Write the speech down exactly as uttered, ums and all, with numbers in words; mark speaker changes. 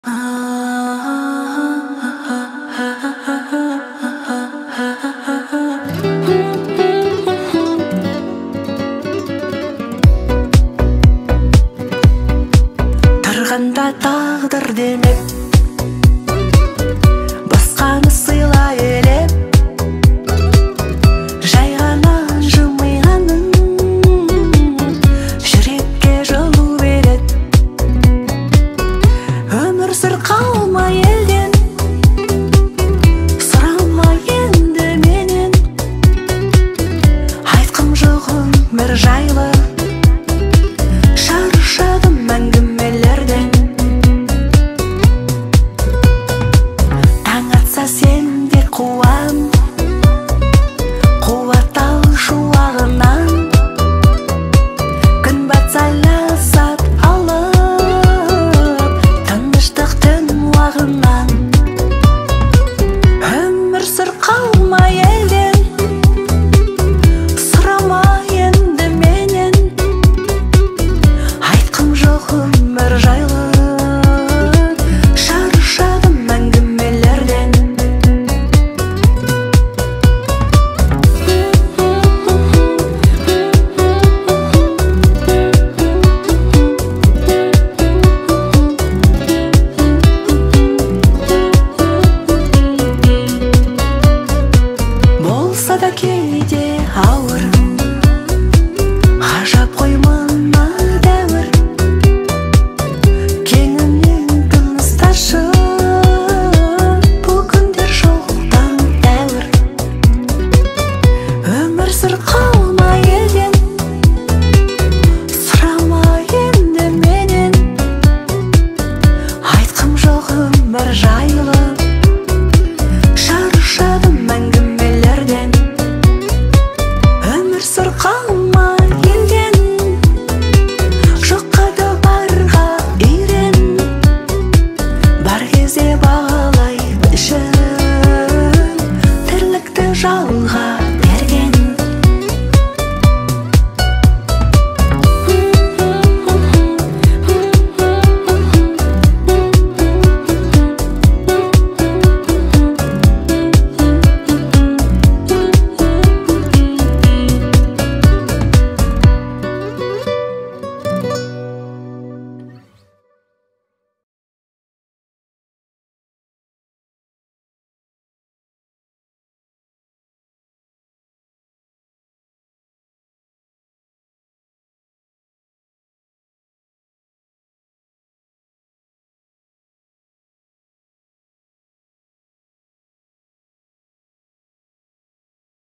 Speaker 1: Тұрғанда тағдыр демеп, басқаны сыйла елеп, жай ғана жымиғаның жүрекке жылу береді. Өмір сүр қалма елден, сұрама енді менен, айтқым жоқ өмір жайлы, шаршадым әңгімелерден. Таң атса сен де қуам, қуат ал шуағынан, күн батса ләззат алып, тыныштық түн уағынан. Өмір сүр қалма елден, сұрама енді менен, айтқым жоқ өмір жайлы, шаршадым әңгімелерден. Болса да кейде ауыр, ғажап қой мына дәуір, кеңінен тынысташы, бұл күндер жоқтан дәуір. Өмір сүр қалма елден, сұрама енді менен, айтқым жоқ өмір жайлы, шаршадым әңгімелерден. Өмір сүр қалма елден, жоққа да барға үйрен, бар кезде бағалай білші.